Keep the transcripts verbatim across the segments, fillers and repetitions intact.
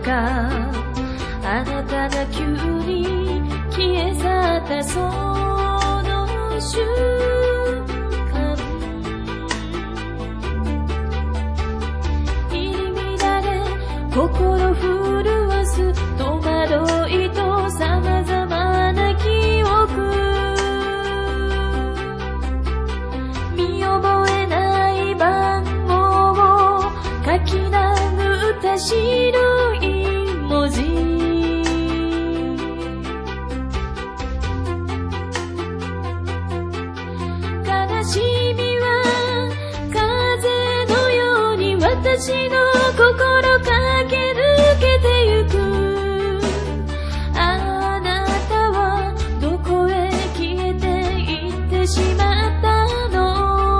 中、あなたが急に消え去ったその瞬間、入り乱れ心震わす戸惑いと様々な記憶、見覚えない番号を書き殴った白い文字、悲しみは風のように私の心駆け抜けてゆく。あなたはどこへ消えていってしまったの。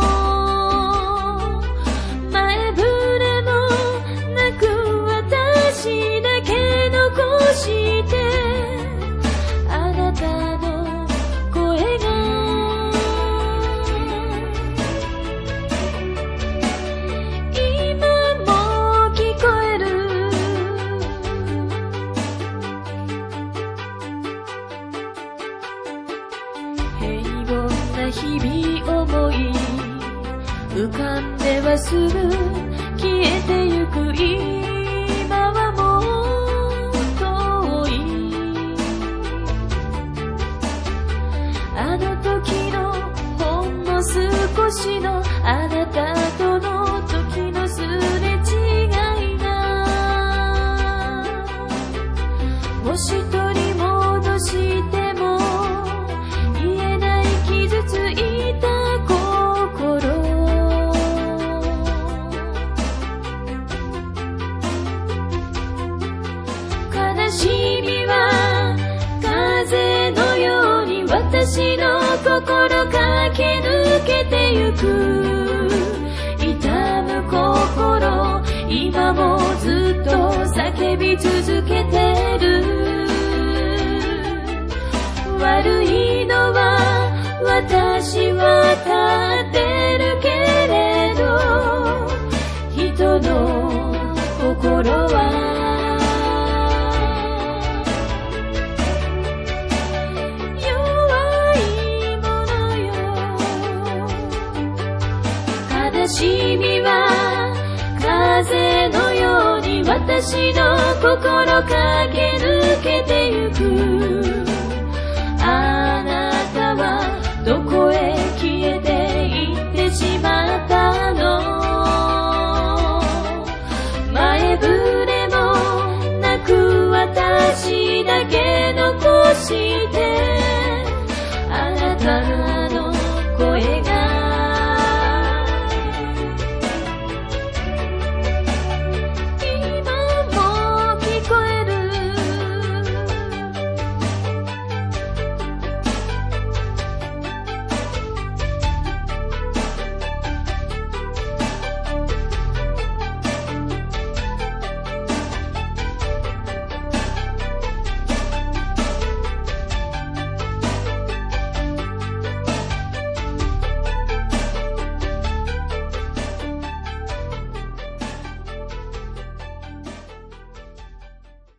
前触れもなく私だけ残して、あなたの声が今も聞こえる。平凡な日々思い浮かんではすぐ消えてゆく。今はもう遠い。あの時のほんの少しのあなたとの時のすれ違いが、もし取り戻しても言えない傷ついた心、悲しみは風のように私の心駆け抜けてゆく。痛む心今もずっと叫び続けてる。悪いのは私は立ってるけれど、人の心は悲しみは風のように私の心駆け抜けてゆく。あなたはどこへ消えていってしまったの。前触れもなく私だけ残し